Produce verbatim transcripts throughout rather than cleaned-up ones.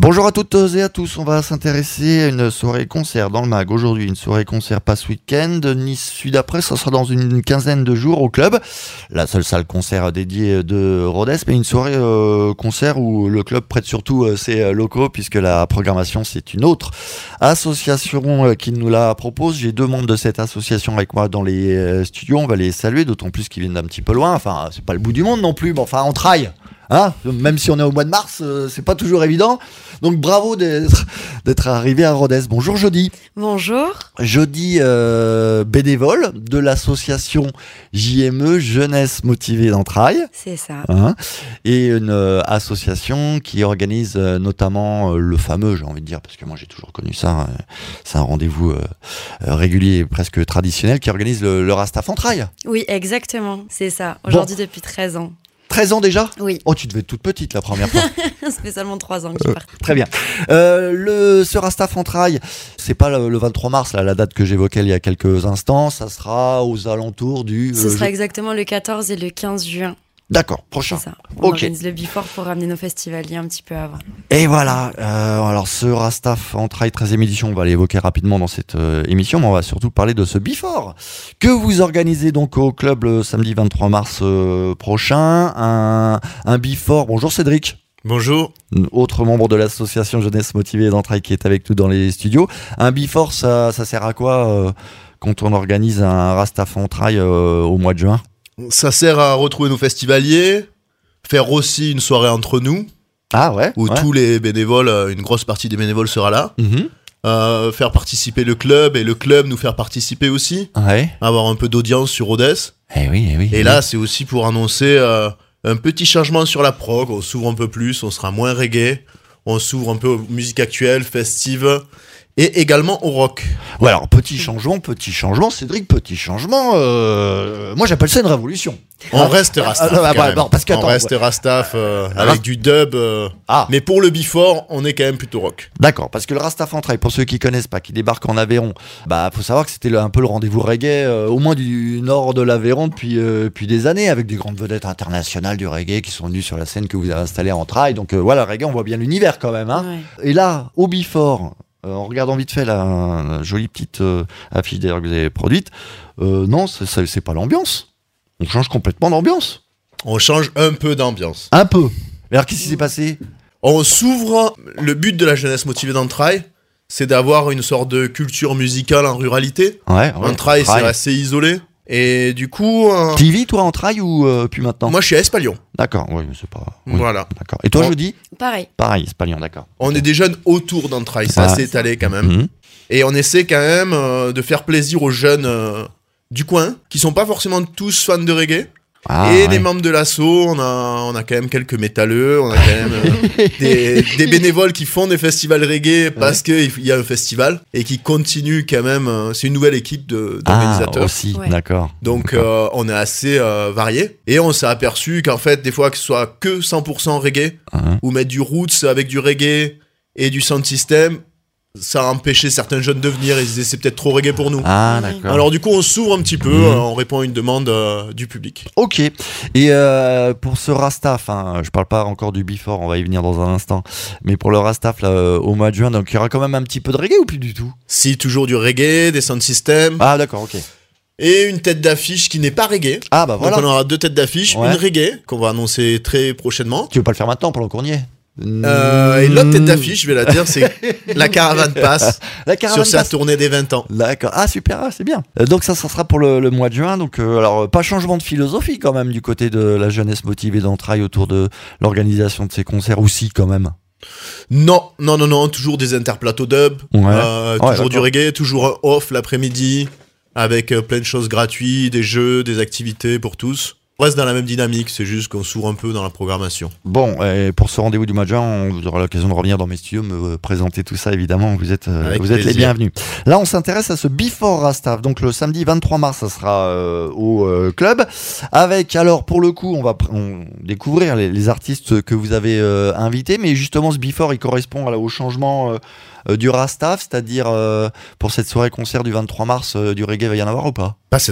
Bonjour à toutes et à tous, on va s'intéresser à une soirée concert dans le mag aujourd'hui, une soirée concert pas ce week-end, ni celui d'après, ça sera dans une quinzaine de jours au club, la seule salle concert dédiée de Rodez, mais une soirée euh, concert où le club prête surtout euh, ses locaux puisque la programmation c'est une autre association euh, qui nous la propose. J'ai deux membres de cette association avec moi dans les euh, studios, on va les saluer, d'autant plus qu'ils viennent d'un petit peu loin, enfin c'est pas le bout du monde non plus, mais enfin on travaille. Hein, même si on est au mois de mars, euh, c'est pas toujours évident. Donc bravo d'être, d'être arrivé à Rodez. Bonjour Jody. Bonjour. Jody, euh, bénévole de l'association J M E, Jeunesse Motivée d'Entrailles. C'est ça. Hein, et une euh, association qui organise euh, notamment euh, le fameux, j'ai envie de dire, parce que moi j'ai toujours connu ça, euh, c'est un rendez-vous euh, euh, régulier, presque traditionnel, qui organise le, le Rastaf Entrailles. Oui, exactement, c'est ça. Aujourd'hui bon. Depuis treize ans. treize ans déjà ? Oui. Oh, tu devais être toute petite la première fois. Ça fait seulement trois ans que je euh, pars. Très bien. Euh, le, ce Rastaf Entrailles, c'est pas le, le vingt-trois mars, là, la date que j'évoquais il y a quelques instants, ça sera aux alentours du... Ce euh, sera je... exactement le quatorze et le quinze juin. D'accord, prochain. C'est ça. On okay. organise le Before pour ramener nos festivaliers un petit peu avant. Et voilà, euh, alors ce Rastaf Entrailles treizième édition, on va l'évoquer rapidement dans cette euh, émission, mais on va surtout parler de ce Before que vous organisez donc au club le samedi vingt-trois mars euh, prochain. Un, un Before, bonjour Cédric. Bonjour. Autre membre de l'association Jeunesse Motivée d'Entrailles qui est avec nous dans les studios. Un Before, ça, ça sert à quoi euh, quand on organise un Rastaf Entrailles euh, au mois de juin ? Ça sert à retrouver nos festivaliers, faire aussi une soirée entre nous. Ah ouais. Où ouais. tous les bénévoles, une grosse partie des bénévoles sera là. Mm-hmm. Euh, faire participer le club et le club nous faire participer aussi. Ouais. Avoir un peu d'audience sur Rodez. Eh oui, eh oui. Et eh là, oui. c'est aussi pour annoncer euh, un petit changement sur la prog. On s'ouvre un peu plus, on sera moins reggae. On s'ouvre un peu aux musiques actuelles, festives. Et également au rock. Ouais, alors petit changement, petit changement, Cédric, petit changement. Euh, moi, j'appelle ça une révolution. On hein reste Rastaf. Ah, bah, bah, parce on reste ouais. Rastaf euh, ah, avec du dub. Euh, ah. Mais pour le Before, on est quand même plutôt rock. D'accord, parce que le Rastaf Entrailles, pour ceux qui connaissent pas, qui débarquent en Aveyron, bah faut savoir que c'était le, un peu le rendez-vous reggae, euh, au moins du nord de l'Aveyron depuis, euh, depuis des années, avec des grandes vedettes internationales du reggae qui sont venues sur la scène que vous avez installée à Entrailles. Donc euh, voilà, le reggae, on voit bien l'univers quand même. Hein. Ouais. Et là, au Before. Euh, en regardant vite fait la, la jolie petite euh, affiche d'ailleurs que vous avez produite, euh, non, c'est, c'est, c'est pas l'ambiance. On change complètement d'ambiance. On change un peu d'ambiance. Un peu. Mais alors qu'est-ce qui s'est passé ? On s'ouvre. Le but de la Jeunesse Motivée d'Entrailles, c'est d'avoir une sorte de culture musicale en ruralité. Ouais. ouais Entrailles, c'est assez isolé. Et du coup... Euh... Tu y vis, toi, Entrailles ou euh, plus maintenant ? Moi, je suis à Espalion. D'accord, oui, mais c'est pas... Oui, voilà. D'accord. Et toi, bon. Jody ? Pareil. Pareil, Espalion, d'accord. On est des jeunes autour d'Entrailles, c'est ouais. assez étalé quand même. Mmh. Et on essaie quand même euh, de faire plaisir aux jeunes euh, du coin, qui sont pas forcément tous fans de reggae. Ah, et ouais. les membres de l'asso, on a, on a quand même quelques métalleux, on a quand même euh, des, des bénévoles qui font des festivals reggae parce ouais. qu'il y a un festival et qui continuent quand même. Euh, c'est une nouvelle équipe de, d'organisateurs. Ah, aussi, ouais. d'accord. Donc d'accord. Euh, on est assez euh, varié et on s'est aperçu qu'en fait, des fois, que ce soit que cent pour cent reggae uh-huh. ou mettre du roots avec du reggae et du sound system, ça a empêché certains jeunes de venir. Ils disaient c'est peut-être trop reggae pour nous. Ah, d'accord. Alors du coup, on s'ouvre un petit peu, mmh. euh, on répond à une demande euh, du public. Ok. Et euh, pour ce Rastaf, hein, je parle pas encore du Before, on va y venir dans un instant. Mais pour le Rastaf là, euh, au mois de juin, donc il y aura quand même un petit peu de reggae ou plus du tout ? Si, toujours du reggae, des sound systems. Ah, d'accord, ok. Et une tête d'affiche qui n'est pas reggae. Ah, bah voilà. Donc on aura deux têtes d'affiche, ouais. une reggae qu'on va annoncer très prochainement. Tu veux pas le faire maintenant pendant qu'on y est ? Euh, et l'autre tête d'affiche, je vais la dire, c'est la Caravane Passe la caravane sur sa passe. tournée des vingt ans. D'accord. Ah super, ah, c'est bien. Euh, donc ça, ça sera pour le, le mois de juin. Donc euh, alors pas changement de philosophie quand même du côté de la Jeunesse Motivée d'Entrailles autour de l'organisation de ces concerts aussi quand même. Non, non, non, non, toujours des interplateaux dub, ouais. euh, ouais, toujours du reggae, toujours un off l'après-midi avec euh, plein de choses gratuites, des jeux, des activités pour tous. On reste dans la même dynamique, c'est juste qu'on s'ouvre un peu dans la programmation. Bon, et pour ce rendez-vous du mois de juin, on vous aura l'occasion de revenir dans mes studios, me présenter tout ça évidemment, vous êtes, euh, vous êtes les bienvenus. Là, on s'intéresse à ce Before Rastaf, donc le samedi vingt-trois mars, ça sera euh, au euh, club, avec, alors pour le coup, on va on, découvrir les, les artistes que vous avez euh, invités, mais justement ce Before, il correspond à, au changement... Euh, Euh, du Rastaf, c'est-à-dire euh, pour cette soirée concert du vingt-trois mars, euh, du reggae va y en avoir ou pas ? Pas cette fois.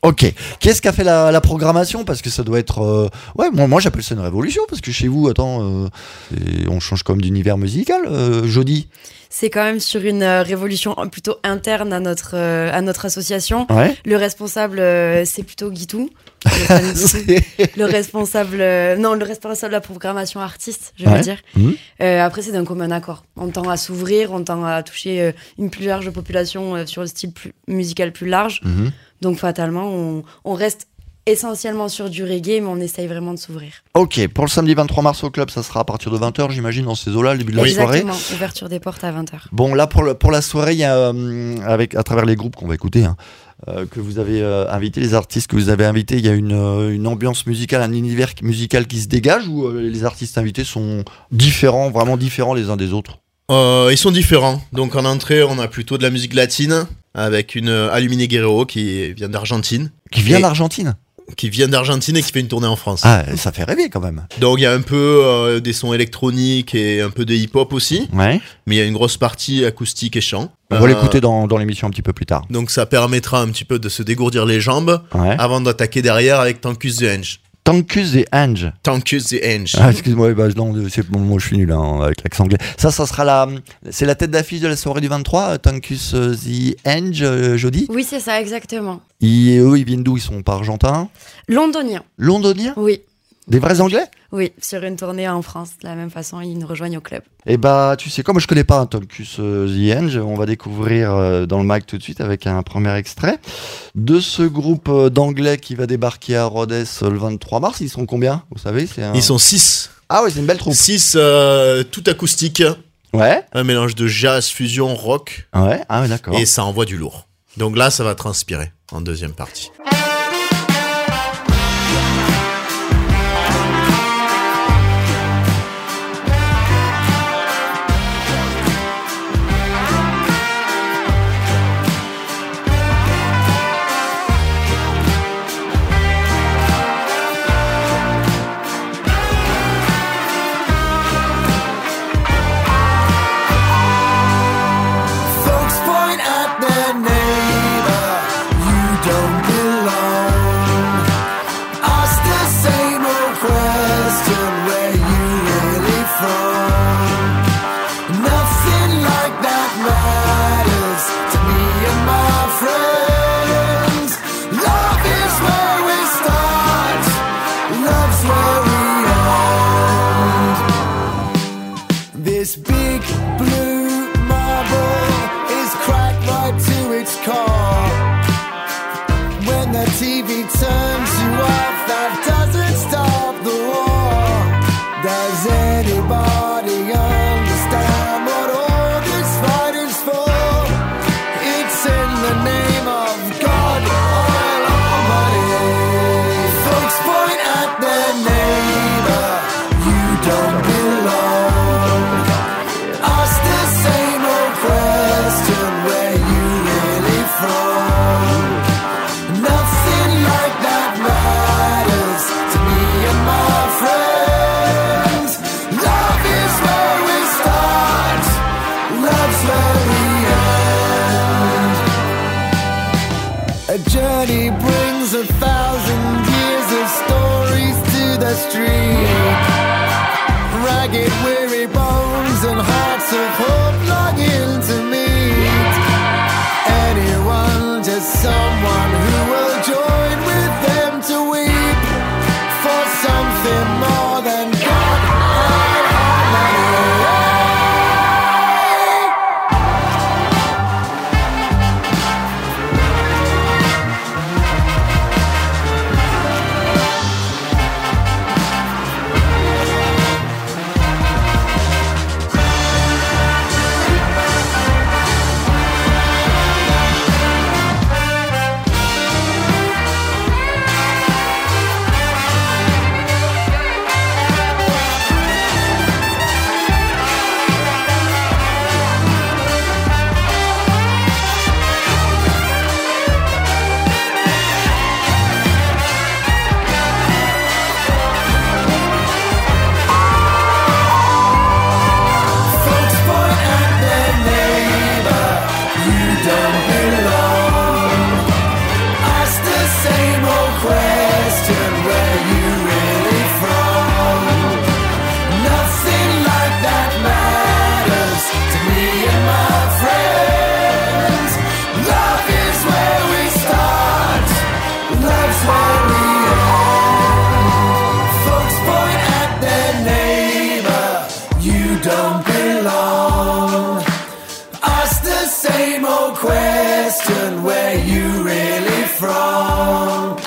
Ok. Qui est-ce qui a fait la, la programmation? Parce que ça doit être... Euh... Ouais, moi, moi j'appelle ça une révolution, parce que chez vous, attends, euh, et on change comme d'univers musical, euh, Jody. C'est quand même sur une euh, révolution plutôt interne à notre, euh, à notre association. Ouais. Le responsable, euh, c'est plutôt Guitou. Le, le responsable... Euh, non, le responsable de la programmation artiste, je ouais. veux dire. Mmh. Euh, après, c'est d'un commun accord. On tend à s'ouvrir, on tend à toucher euh, une plus large population euh, sur le style plus, musical plus large. Mmh. Donc, fatalement, on, on reste essentiellement sur du reggae, mais on essaye vraiment de s'ouvrir. Ok, pour le samedi vingt-trois mars au club, ça sera à partir de vingt heures, j'imagine, dans ces eaux-là, le début de la soirée. Exactement, ouverture des portes à vingt heures. Bon, là, pour, le, pour la soirée, il y a, euh, avec, à travers les groupes qu'on va écouter, hein, euh, que vous avez euh, invités, les artistes que vous avez invités, il y a une, euh, une ambiance musicale, un univers musical qui se dégage, ou euh, les artistes invités sont différents, vraiment différents les uns des autres? Euh, ils sont différents. Donc en entrée, on a plutôt de la musique latine, avec une euh, Alumini Guerrero qui vient d'Argentine. Qui vient Et... d'Argentine qui vient d'Argentine et qui fait une tournée en France. Ah, ça fait rêver quand même. Donc il y a un peu euh, des sons électroniques et un peu de hip-hop aussi. Ouais. Mais il y a une grosse partie acoustique et chant. On va euh, l'écouter dans, dans l'émission un petit peu plus tard. Donc ça permettra un petit peu de se dégourdir les jambes ouais. avant d'attaquer derrière avec Tankus the Henge. Tankus the Henge. Tankus the Henge. Ah, excuse-moi, bah, non, c'est, bon, moi je suis nul hein, avec l'accent anglais. Ça, ça sera la, c'est la tête d'affiche de la soirée du vingt-trois, Tankus the Henge, euh, Jody. Oui, c'est ça, exactement. Et eux, ils viennent d'où? Ils sont pas argentins? Londoniens. Londoniens? Oui. Des vrais Anglais? Oui, sur une tournée en France, de la même façon, ils nous rejoignent au club. Et bah, tu sais, comme je connais pas un Tankus euh, the Henge, on va découvrir euh, dans le mag tout de suite avec un premier extrait de ce groupe euh, d'anglais qui va débarquer à Rhodes euh, le vingt-trois mars. Ils sont combien? Vous savez, c'est un... Ils sont six. Ah oui, c'est une belle troupe. six, euh, tout acoustique. Ouais. Un mélange de jazz, fusion, rock. Ouais, ah ouais, d'accord. Et ça envoie du lourd. Donc là, ça va transpirer en deuxième partie. Ask the same old question, where you really from? where you really from.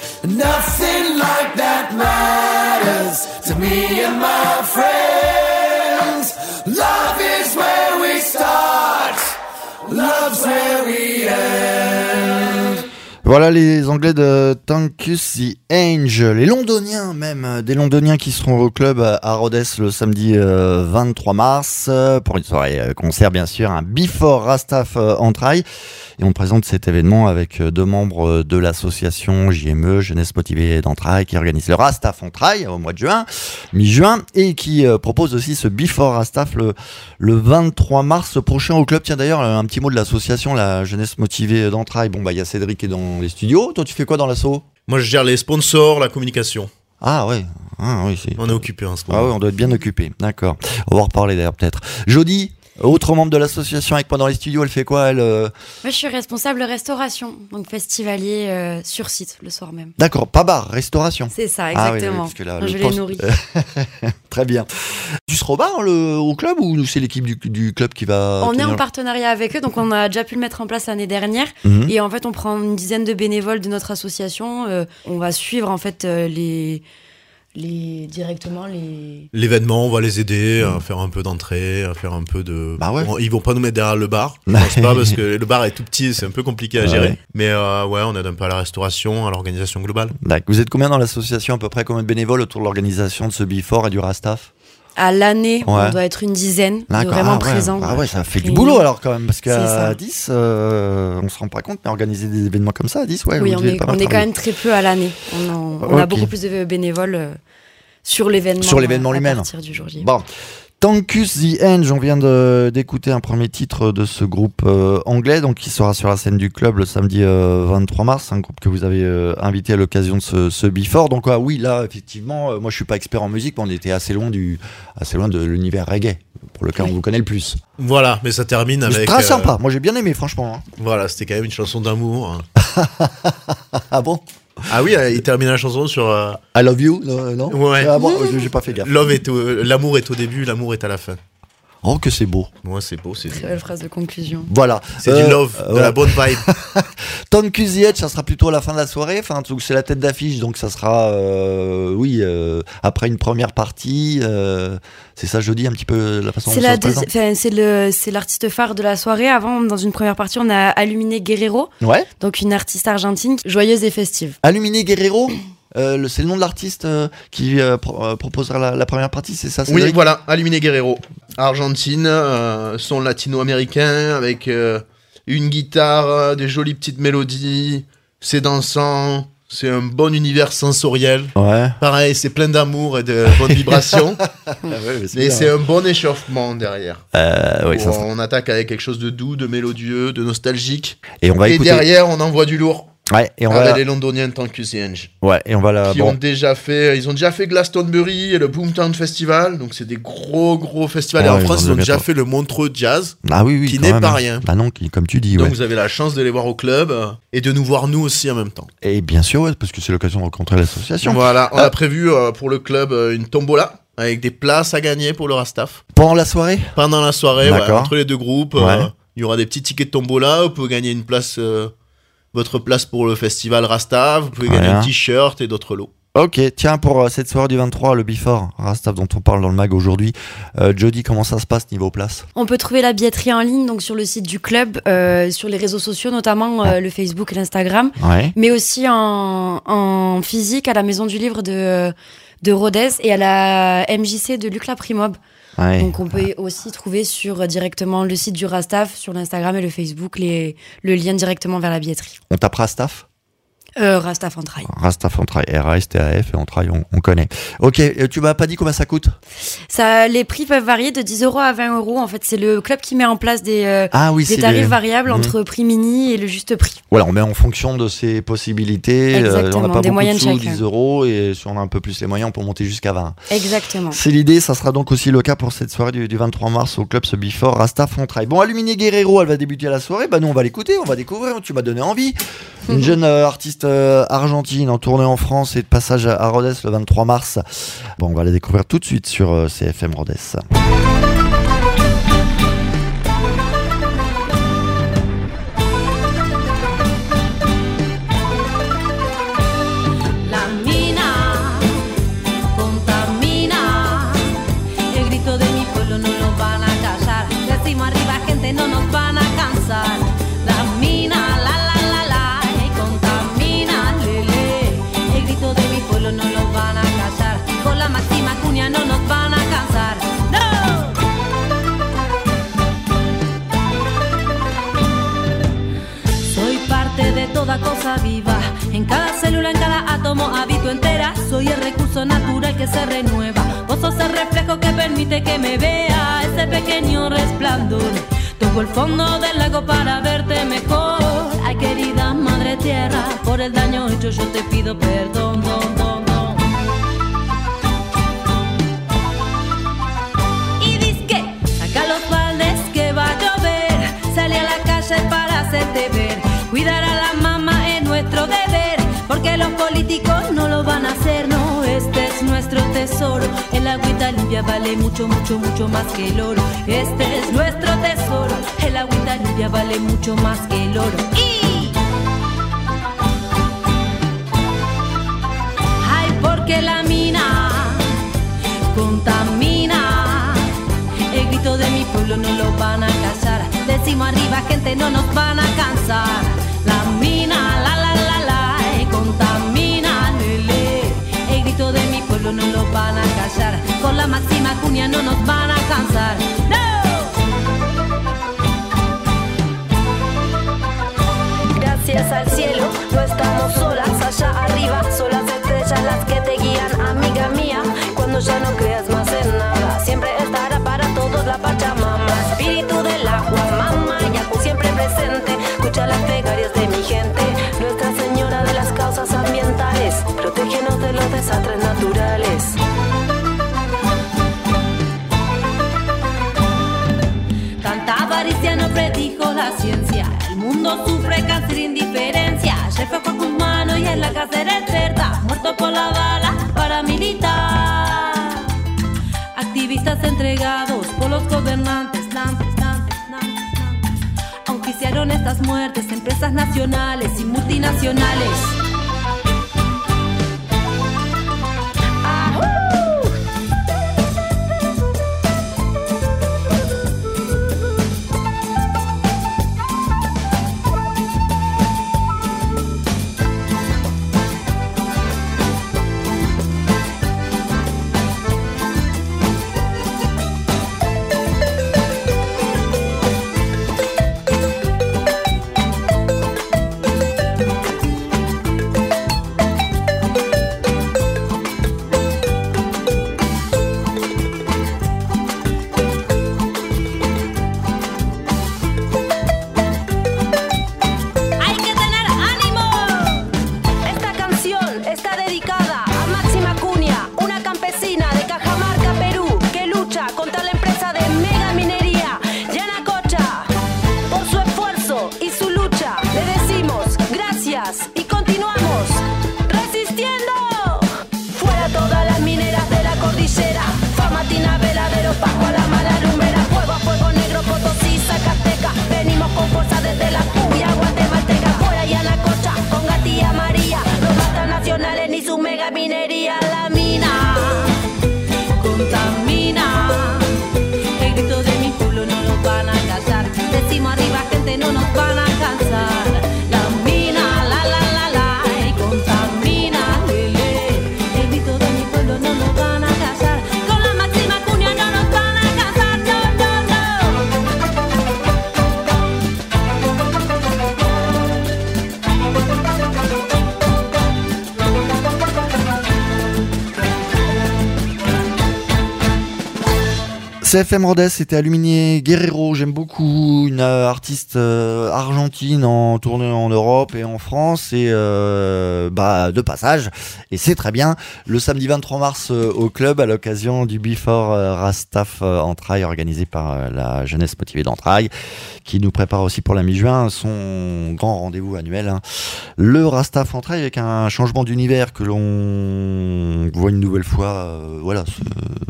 Nothing like that matters to me and my friends. Love is where we start, love's where we end. Voilà les Anglais de Tankus the Angel, les Londoniens même, des Londoniens qui seront au club à Rhodes le samedi euh, vingt-trois mars pour une soirée euh, concert bien sûr, un Before Rastaf euh, Entrailles. Et on présente cet événement avec deux membres de l'association J M E, Jeunesse Motivée d'Entrailles, qui organise le Rastaf Entrailles au mois de juin, mi-juin, et qui euh, propose aussi ce Before Rastaf le, le vingt-trois mars prochain au club. Tiens d'ailleurs, un petit mot de l'association, la Jeunesse Motivée d'Entrailles. Bon bah il y a Cédric qui est dans les studios. Toi tu fais quoi dans l'asso? Moi je gère les sponsors, la communication. Ah ouais, ah, oui c'est... On est occupé en ce moment. Ah ouais, on doit être bien occupé, d'accord. On va en reparler d'ailleurs peut-être. Jody, autre membre de l'association avec moi dans les studios, elle fait quoi elle euh... Moi je suis responsable restauration, donc festivalier euh, sur site le soir même. D'accord, pas bar, restauration. C'est ça, exactement. Ah oui, oui, parce que là, je le les poste... nourris. Très bien. Tu seras au bar le, au club ou c'est l'équipe du, du club qui va... On tenir... est en partenariat avec eux, donc on a déjà pu le mettre en place l'année dernière. Mm-hmm. Et en fait on prend une dizaine de bénévoles de notre association. Euh, on va suivre en fait euh, les... Les, directement les... L'événement, on va les aider à faire un peu d'entrée, à faire un peu de... Bah ouais. Ils vont pas nous mettre derrière le bar, je pense pas, parce que le bar est tout petit et c'est un peu compliqué à gérer. Ouais. Mais euh, ouais, on aide un peu à la restauration, à l'organisation globale. D'accord. Vous êtes combien dans l'association à peu près? Combien de bénévoles autour de l'organisation de ce Before et du Rastaf? À l'année, Ouais. on doit être une dizaine de D'accord. vraiment Ah ouais. présents. Ah ouais, ça fait du Et- boulot alors quand même, parce C'est qu'à ça. dix, euh, on se rend pas compte, mais organiser des événements comme ça à dix, ouais, Oui, vous on devez est, pas mal on est quand travailler. même très peu à l'année. On, en- on a Ok. beaucoup plus de bénévoles euh, sur l'événement. Sur l'événement à- lui-même. À partir du jour J. Bon. Tankus the End, on vient de, d'écouter un premier titre de ce groupe euh, anglais, donc qui sera sur la scène du club le samedi euh, vingt-trois mars, un groupe que vous avez euh, invité à l'occasion de ce, ce Before. Donc ah, oui, là effectivement, euh, moi je suis pas expert en musique, mais on était assez loin du, assez loin de l'univers reggae, pour lequel Oui. on vous connaît le plus. Voilà, mais ça termine Mais avec... c'est très euh, sympa, moi j'ai bien aimé franchement. Hein. Voilà, c'était quand même une chanson d'amour. hein. Ah bon? Ah oui, euh, il termine la chanson sur... euh, I love you, non, non Ouais. Ah bon, j'ai pas fait gaffe. Love est au- l'amour est au début, l'amour est à la fin. Oh que c'est beau. Moi, c'est beau, c'est Très belle phrase de conclusion. Voilà. c'est Euh, du love, euh, de ouais. la bonne vibe. Tankus the Edge, ça sera plutôt à la fin de la soirée. Enfin, donc, c'est la tête d'affiche, donc ça sera, euh, oui, euh, après une première partie. Euh, c'est ça, jeudi, un petit peu la façon C'est dont la ça se deuxi- présente. enfin, c'est le c'est l'artiste phare de la soirée. Avant, dans une première partie, on a Aluminé Guerrero, Ouais. donc une artiste argentine joyeuse et festive. Aluminé Guerrero, euh, le- c'est le nom de l'artiste euh, qui euh, pro- euh, proposera la, la première partie, c'est ça? Oui, Cédric voilà, Aluminé Guerrero. Argentine, euh, son latino-américain, avec euh, une guitare, euh, des jolies petites mélodies, c'est dansant, c'est un bon univers sensoriel. Ouais. Pareil, c'est plein d'amour et de bonnes vibrations. Ah ouais, mais c'est Mais bien. c'est un bon échauffement derrière. Euh, oui, Où ça sera- on attaque avec quelque chose de doux, de mélodieux, de nostalgique. Et on va et écouter. derrière, on envoie du lourd. Ouais, et on Avec va. les Londoniens Tankus the Angel. Ouais, et on va la. Qui bon. ont déjà fait, ils ont déjà fait Glastonbury et le Boomtown Festival, donc c'est des gros gros festivals. Ah et en ouais, France, ils ils ont ont déjà bientôt. fait le Montreux Jazz, Ah oui, oui. qui quand n'est même, pas hein. rien. Bah non, qui- comme tu dis, donc ouais. vous avez la chance de les voir au club euh, et de nous voir nous aussi en même temps. Et bien sûr, ouais, parce que c'est l'occasion de rencontrer l'association. Voilà, on Ah. a prévu euh, pour le club euh, une tombola avec des places à gagner pour le Rastaf Pendant la soirée. pendant la soirée, ouais, D'accord. entre les deux groupes. euh, Ouais. Il y aura des petits tickets de tombola, vous pouvez gagner une place, euh, votre place pour le festival Rastaf, vous pouvez gagner Voilà. un t-shirt et d'autres lots. Ok, tiens, pour euh, cette soirée du vingt-trois, le Before Rastaf dont on parle dans le mag aujourd'hui, euh, Jody, comment ça se passe niveau place? On peut trouver la billetterie en ligne, donc sur le site du club, euh, sur les réseaux sociaux, notamment euh, le Facebook et l'Instagram, Ouais. mais aussi en, en physique à la Maison du Livre de, de Rodez et à la M J C de Luc Laprimob. Ouais. Donc on peut aussi trouver sur euh, directement le site du Rastaf, sur l'Instagram et le Facebook, les, le lien directement vers la billetterie. On tape Rastaf? Euh, Rastaf Entrailles. Rastaf, on travaille. R A S T A F et on travaille, on, on connaît. Ok, euh, tu m'as pas dit combien ça coûte? Ça, les prix peuvent varier de dix euros à vingt euros. En fait, c'est le club qui met en place des, euh, Ah oui, des c'est tarifs les- variables Mhm. entre prix mini et le juste prix. Voilà, on met en fonction de ses possibilités. euh, Exactement, on n'a pas des beaucoup moyens de de sous, chacun. dix euros, et si on a un peu plus les moyens, on peut monter jusqu'à vingt. Exactement. C'est l'idée, ça sera donc aussi le cas pour cette soirée du, du vingt-trois mars au club ce Before Rastaf on travaille. Bon, Aluminé Guerrero, elle va débuter à la soirée, bah nous on va l'écouter, on va découvrir, tu m'as donné envie. Une jeune euh, artiste euh, argentine en tournée en France et de passage à, à Rhodes le vingt-trois mars. Bon, on va la découvrir tout de suite sur euh, C F M Rhodes. toda cosa viva. En cada célula, en cada átomo habito entera. Soy el recurso natural que se renueva. Vos sos el reflejo que permite que me vea ese pequeño resplandor. Toco el fondo del lago para verte mejor. Ay, querida madre tierra, por el daño hecho yo te pido perdón, don, don, don. Y disque, saca los baldes que va a llover. Sale a la calle para hacerte ver. Cuidar a la mamá es nuestro deber, porque los políticos no lo van a hacer, no. Este es nuestro tesoro. El agüita limpia vale mucho, mucho, mucho más que el oro. Este es nuestro tesoro. El agüita limpia vale mucho más que el oro. Y ay, porque la mina contamina. El grito de mi pueblo no lo van a callar. Decimos arriba, gente, no nos van a cansar. La mina, la la la la, eh, contamina, lele. El grito de mi pueblo no lo van a callar. Con la máxima cuña no nos van a cansar. ¡No! Gracias al cielo, no estamos solas. Allá arriba son las estrellas las que te guían, amiga mía. Cuando ya no creas más en nada, siempre estará para todos la Pachamama. Espíritu del agua, mamá, Yacu siempre presente. Escucha las plegarias de mi gente. Nuestra Señora de las causas ambientales, protégenos de los desastres naturales. Tanta avaricia no predijo la ciencia. El mundo sufre cáncer e indiferencia. Ya fue con tus manos y en la cárcel experta. Muerto por la bala paramilitar. Activistas entregados por los gobernantes. Nantes, nantes, nantes, nantes. Auspiciaron estas muertes empresas nacionales y multinacionales. C F M Rodez, c'était Aluminié Guerrero, j'aime beaucoup, une euh, artiste euh, argentine en tournée en Europe et en France et euh, bah de passage, et c'est très bien. Le samedi vingt-trois mars euh, au club à l'occasion du Before euh, Rastaf euh, Entrailles organisé par euh, la jeunesse motivée d'Entrailles, qui nous prépare aussi pour la mi-juin son grand rendez-vous annuel, hein. Le Rastaf Entrailles avec un changement d'univers que l'on voit une nouvelle fois, euh, voilà. Ce,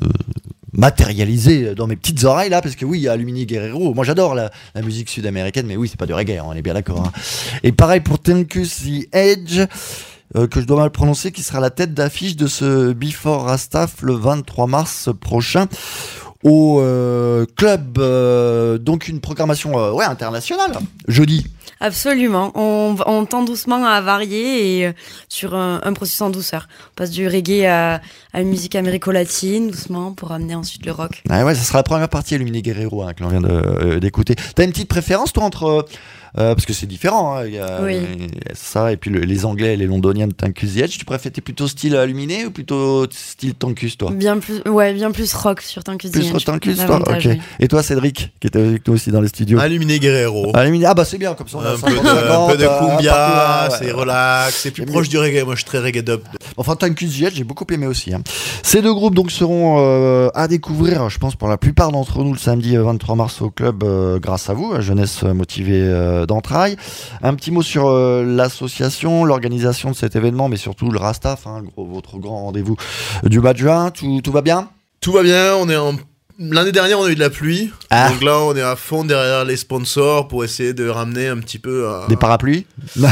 matérialisé dans mes petites oreilles là, parce que oui, il y a Aluminié Guerrero, moi j'adore la, la musique sud-américaine, mais oui, c'est pas du reggae, on est bien d'accord, hein. Et pareil pour Tenkus the Edge, euh, que je dois mal prononcer, qui sera la tête d'affiche de ce Before Rastaf le vingt-trois mars prochain au euh, club, euh, donc une programmation euh, ouais, internationale, jeudi. Absolument. On, on tend doucement à varier et euh, sur un, un processus en douceur. On passe du reggae à, à une musique américo-latine, doucement, pour amener ensuite le rock. Ah ouais, ça sera la première partie, Illuminé Guerrero, hein, que l'on vient de, euh, d'écouter. T'as une petite préférence, toi, entre... Euh, parce que c'est différent, hein, il y a, Oui. il y a ça, et puis le, les Anglais et les Londoniens de Tankus The Edge. Tu préfères t'es plutôt style Illuminé ou plutôt style Tankus, toi? Bien plus, ouais, bien plus rock sur Tankus. Plus Tankus, toi? Ok. Oui. Et toi, Cédric, qui était avec nous aussi dans les studios? Illuminé Guerrero. Illuminé, ah bah c'est bien, comme ça on a Un peu de, un peu de cumbia, c'est relax, c'est plus Et proche mieux. du reggae. Moi, je suis très reggae dub. Enfin, Tankus The Edge, j'ai beaucoup aimé aussi. Hein. Ces deux groupes donc seront euh, à découvrir, je pense, pour la plupart d'entre nous, le samedi vingt-trois mars au club, euh, grâce à vous, jeunesse motivée euh, d'entrailles. Un petit mot sur euh, l'association, l'organisation de cet événement, mais surtout le Rastaf, hein, gros, votre grand rendez-vous du mois de juin. Tout, tout va bien? Tout va bien, on est en... L'année dernière, on a eu de la pluie. Ah. Donc là, on est à fond derrière les sponsors pour essayer de ramener un petit peu... à- Des parapluies?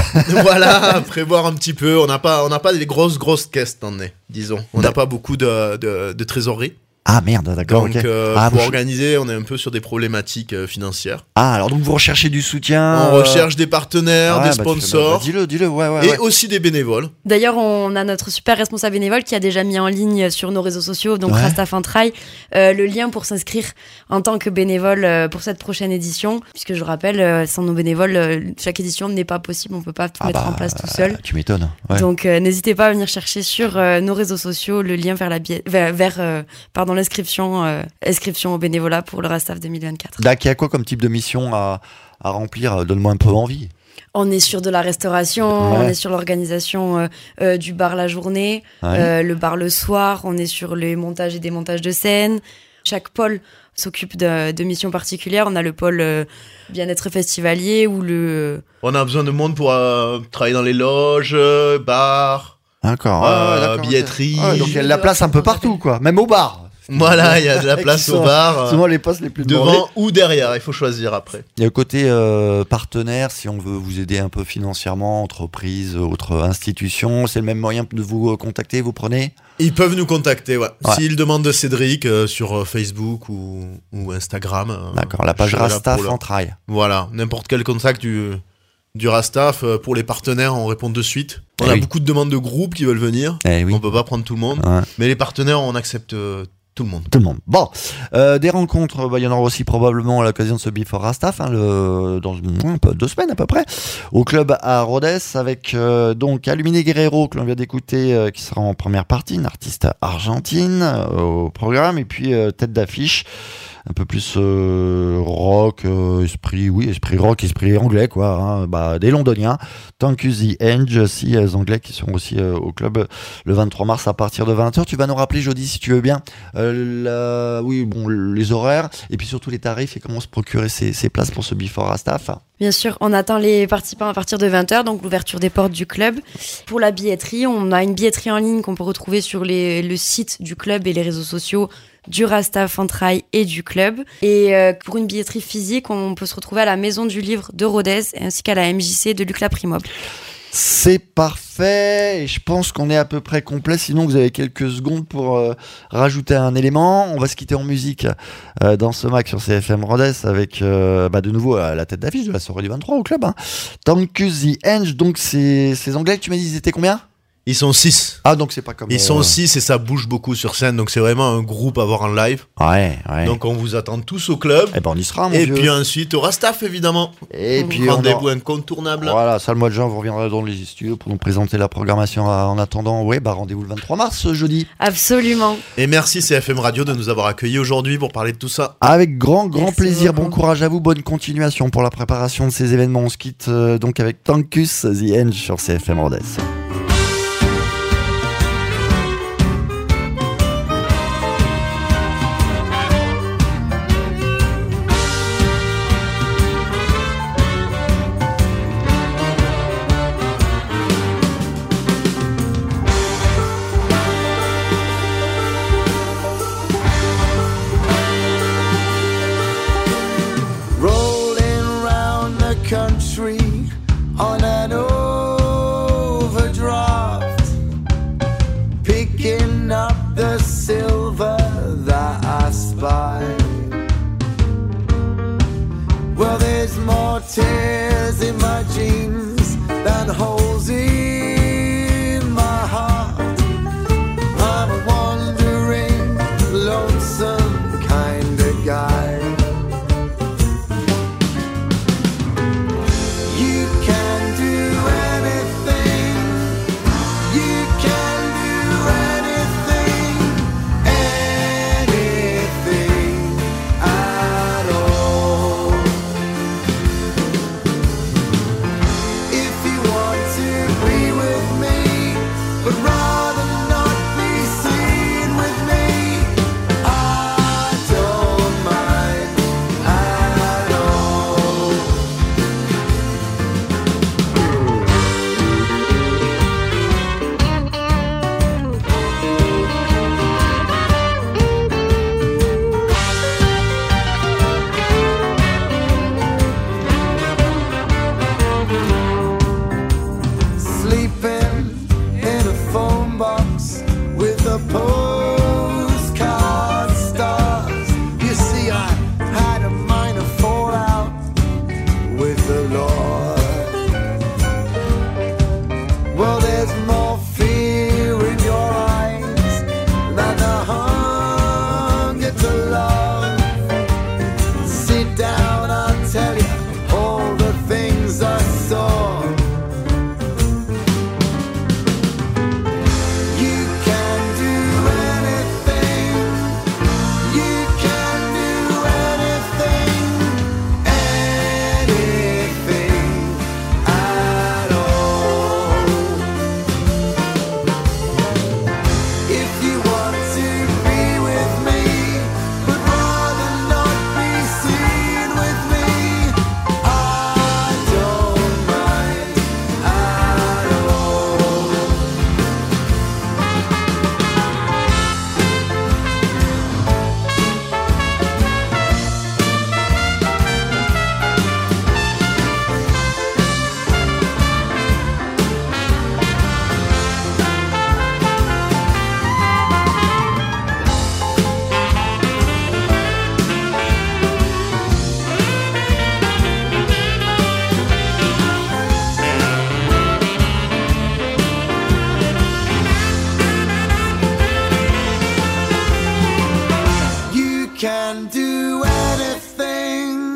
Voilà, prévoir un petit peu. On n'a pas, on n'a pas des grosses, grosses caisses cette année, disons. On n'a pas beaucoup de, de, de trésorerie. Ah merde, d'accord. Donc, ok. euh, ah, pour vous- organiser, on est un peu sur des problématiques euh, financières. ah, alors donc vous recherchez du soutien? On euh, recherche des partenaires, ouais, des bah, tu fais- sponsors bah, dis-le, dis-le, ouais, ouais. et ouais. aussi des bénévoles. D'ailleurs, on a notre super responsable bénévole qui a déjà mis en ligne sur nos réseaux sociaux, donc Ouais. Rastaf Entrailles, euh, le lien pour s'inscrire en tant que bénévole euh, pour cette prochaine édition. Puisque je rappelle, euh, sans nos bénévoles, euh, chaque édition n'est pas possible, on peut pas tout Ah mettre bah, en place tout seul. Tu m'étonnes. Ouais. Donc euh, n'hésitez pas à venir chercher sur euh, nos réseaux sociaux le lien vers la billet- vers, vers, euh, pardon l'inscription euh, inscription au bénévolat pour le Rastaf deux mille vingt-quatre. Dac, il y a quoi comme type de mission à, à remplir? Donne-moi un peu envie. On est sur de la restauration, Ouais. on est sur l'organisation euh, euh, du bar la journée, Ouais. euh, le bar le soir, on est sur les montages et démontages de scène. Chaque pôle s'occupe de, de missions particulières. On a le pôle euh, bien-être festivalier ou le... On a besoin de monde pour euh, travailler dans les loges, euh, bars. D'accord. Euh, ouais, ouais, d'accord, ok. billetterie. Ouais, donc il y a de la place un peu partout, quoi. Même au bar. Voilà, il y a de la place Qui au sont bar. euh, Souvent les postes les plus demandés. devant ou derrière, il faut choisir après. Il y a le côté euh, partenaire, si on veut vous aider un peu financièrement, entreprise, autre institution, c'est le même moyen de vous euh, contacter, vous prenez? Ils peuvent nous contacter, ouais. Ouais. S'ils demandent de Cédric euh, sur euh, Facebook ou, ou Instagram. euh, D'accord, la page je serai là Rastaf pour le- Entrailles. Voilà, n'importe quel contact du, du Rastaf. euh, Pour les partenaires, on répond de suite. On Eh a oui. beaucoup de demandes de groupes qui veulent venir. Eh oui. On peut pas prendre tout le monde. Ouais. Mais les partenaires, on accepte euh, tout le monde. Tout le monde. Bon, euh, des rencontres, bah, il y en aura aussi probablement à l'occasion de ce Before Rastaf, hein, le, dans un peu, deux semaines à peu près, au club à Rhodes, avec euh, donc Illuminé Guerrero, que l'on vient d'écouter, euh, qui sera en première partie, une artiste argentine euh, au programme, et puis euh, tête d'affiche, un peu plus euh, rock, euh, esprit, oui, esprit rock, esprit anglais, quoi, hein, bah, des Londoniens, Tankus The Edge, si les Anglais qui sont aussi euh, au club le vingt-trois mars à partir de vingt heures. Tu vas nous rappeler jeudi si tu veux bien, euh, la- oui, bon, les horaires, et puis surtout les tarifs et comment se procurer ces, ces places pour ce Before Rastaf. Bien sûr, on attend les participants à partir de vingt heures, donc l'ouverture des portes du club. Pour la billetterie, on a une billetterie en ligne qu'on peut retrouver sur les, le site du club et les réseaux sociaux du Rastaf Entrailles et du club. Et euh, pour une billetterie physique, on peut se retrouver à la Maison du Livre de Rhodes ainsi qu'à la M J C de Luc Laprimoble. C'est parfait, et je pense qu'on est à peu près complet, sinon vous avez quelques secondes pour euh, rajouter un élément. On va se quitter en musique euh, dans ce Mac sur C F M Rhodes avec euh, bah, de nouveau euh, la tête d'affiche de la soirée du vingt-trois au club. Hein. Tankus The Edge, donc c'est ces Anglais que tu m'as dit, ils étaient combien? Ils sont six. Ah, donc c'est pas comme... Ils euh, sont six et ça bouge beaucoup sur scène. Donc c'est vraiment un groupe à voir en live. Ouais, ouais. Donc on vous attend tous au club. Eh ben on y sera, mon Et vieux. puis ensuite au Rastaf, évidemment. Et puis on Rendez-vous aura- incontournable. Voilà, ça le mois de juin, vous reviendrez dans les studios pour nous présenter la programmation. En attendant, ouais, bah rendez-vous le vingt-trois mars, ce jeudi. Absolument. Et merci C F M Radio de nous avoir accueillis aujourd'hui pour parler de tout ça. Avec grand, grand Merci plaisir. beaucoup. Bon courage à vous, bonne continuation pour la préparation de ces événements. On se quitte euh, donc avec Tankus The Edge sur C F M Rhodes. Rolling round the country on an overdrive. Well, there's more tears in my jeans than holes in my heart. I'm a wandering, lonesome kind of guy. You can do anything, you can do anything, anything at all. If you want to be with me, but rather not be seen with me, I don't mind at all. Sleeping in a phone box with a postcard stars. You see, I had a minor fallout with the Lord. Well, there's more fear in your eyes than the hunger to love. Sit down, I'll tell you all the things I saw. You can do anything, you can do anything, anything at all. If you want to be with me, but rather not be seen with me, I don't mind at all. You can do anything,